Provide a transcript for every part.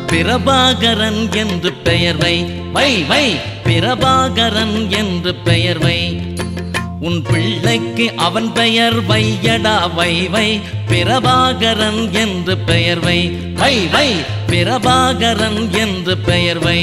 பிரபாகரன் என்று பெயர் வை வை வை பிரபாகரன் என்று பெயர் வை உன் பிள்ளைக்கு அவன் பெயர் வையடா வை வை பிரபாகரன் என்று பெயர் வை வை வை பிரபாகரன் என்று பெயர் வை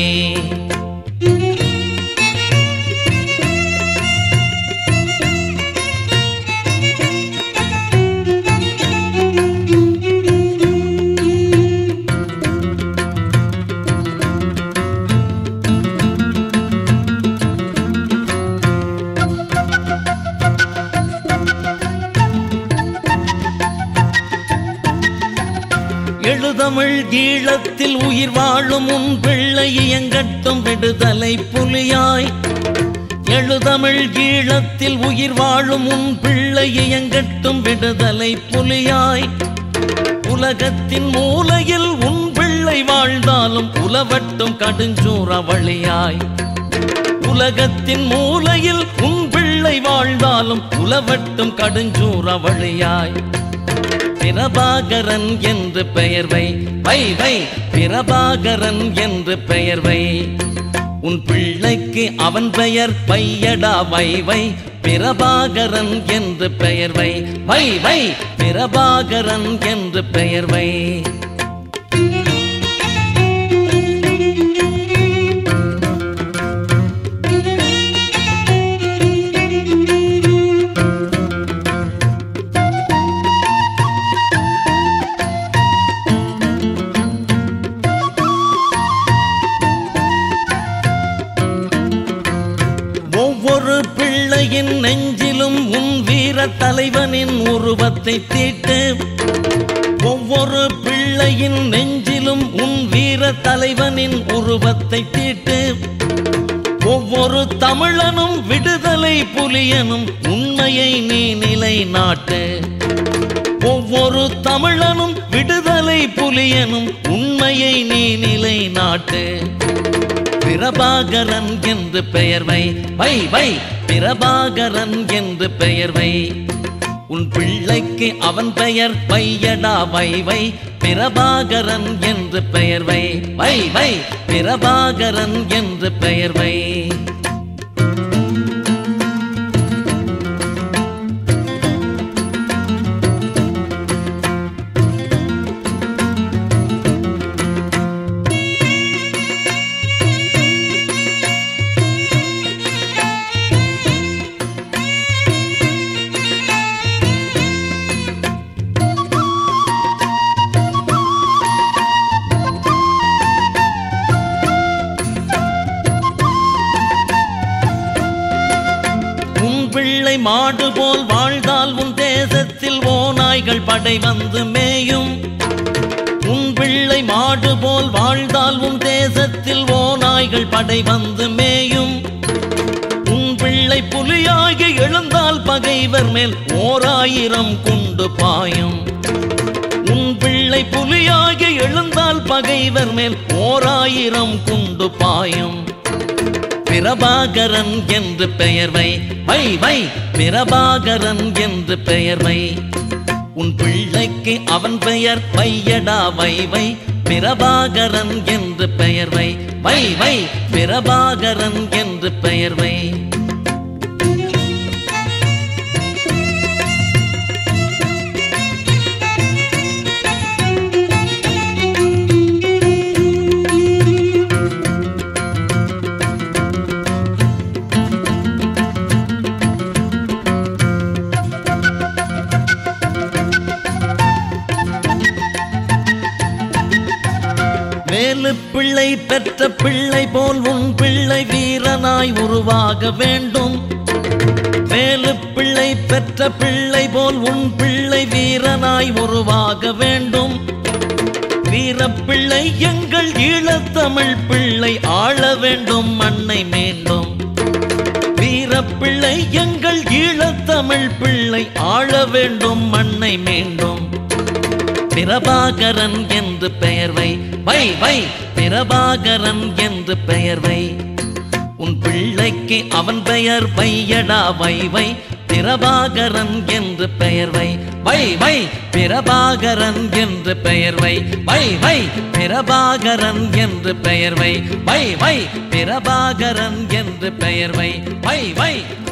எழுதமிழ் ஈழத்தில் உயிர் வாழும் உன் பிள்ளை இயங்கட்டும் விடுதலை புலியாய் எழுதமிழ் ஈழத்தில் உயிர் வாழும் உன் பிள்ளை இயங்கட்டும் விடுதலை புலியாய் உலகத்தின் மூலையில் உன் பிள்ளை வாழ்ந்தாலும் உலவட்டும் கடுஞ்சூறாவளியாய் உலகத்தின் மூலையில் உன் பிள்ளை வாழ்ந்தாலும் உலவட்டும் கடுஞ்சூறாவளியாய் பிரபாகரன் என்று பெயர் வை வை வை பிரபாகரன் என்று பெயர் வை உன் பிள்ளைக்கு அவன் பெயர் வையடா வை வை பிரபாகரன் என்று பெயர் வை வை வை பிரபாகரன் என்று பெயர் வை ஒவ்வொரு பிள்ளையின் நெஞ்சிலும் உன் வீர தலைவனின் உருவத்தை தீட்டு ஒவ்வொரு பிள்ளையின் நெஞ்சிலும் உன் வீர தலைவனின் உருவத்தை தீட்டு ஒவ்வொரு தமிழனும் விடுதலை புலியனும் உண்மையை நீ நிலைநாட்டு ஒவ்வொரு தமிழனும் விடுதலை புலியனும் உண்மையை நீ நிலைநாட்டு பிரபாகரன் என்று பெயர் வை வை வை பிரபாகரன் என்று பெயர் வை உன் பிள்ளைக்கு அவன் பெயர் வையடா வை வை பிரபாகரன் என்று பெயர் வை வை வை பிரபாகரன் என்று பெயர் வை பிள்ளை மாடு போல் வாழ்ந்தால் உன் தேசத்தில் ஓநாய்கள் படை வந்து மேயும் உன் பிள்ளை மாடு போல் வாழ்ந்தால் உன் தேசத்தில் ஓநாய்கள் படை வந்து மேயும் உன் பிள்ளை புலியாகி எழுந்தால் பகைவர் மேல் 1000 குண்டு பாயும் உன் பிள்ளை புலியாகி எழுந்தால் பகைவர் மேல் 1000 குண்டு பாயும் பிரபாகரன் என்று பெயர் வை வை வை பிரபாகரன் என்று பெயர் வை உன் பிள்ளைக்கு அவன் பெயர் வையடா வை வை பிரபாகரன் என்று பெயர் வை வை வை பிரபாகரன் என்று பெயர் வை வேலு பிள்ளை பெற்ற பிள்ளை போல் உன் பிள்ளை வீரனாய் உருவாக வேண்டும் வேலு பிள்ளை பெற்ற பிள்ளை போல் உன் பிள்ளை வீரனாய் உருவாக வேண்டும் வீரப்பிள்ளை எங்கள் ஈழத்தமிழ் பிள்ளை ஆள வேண்டும் மண்ணை மீண்டும் வீரப்பிள்ளை எங்கள் ஈழத்தமிழ் பிள்ளை ஆள வேண்டும் மண்ணை மீண்டும் பிரபாகரன் என்று பெயர் வை வை வை பிரபாகரன் என்று பெயர் வை உன் பிள்ளைக்கு அவன் பெயர் வையடா வை வை பிரபாகரன் என்று பெயர் வை வை வை பிரபாகரன் என்று பெயர் வை வை வை பிரபாகரன் என்று பெயர் வை வை வை பிரபாகரன் என்று பெயர் வை வை வை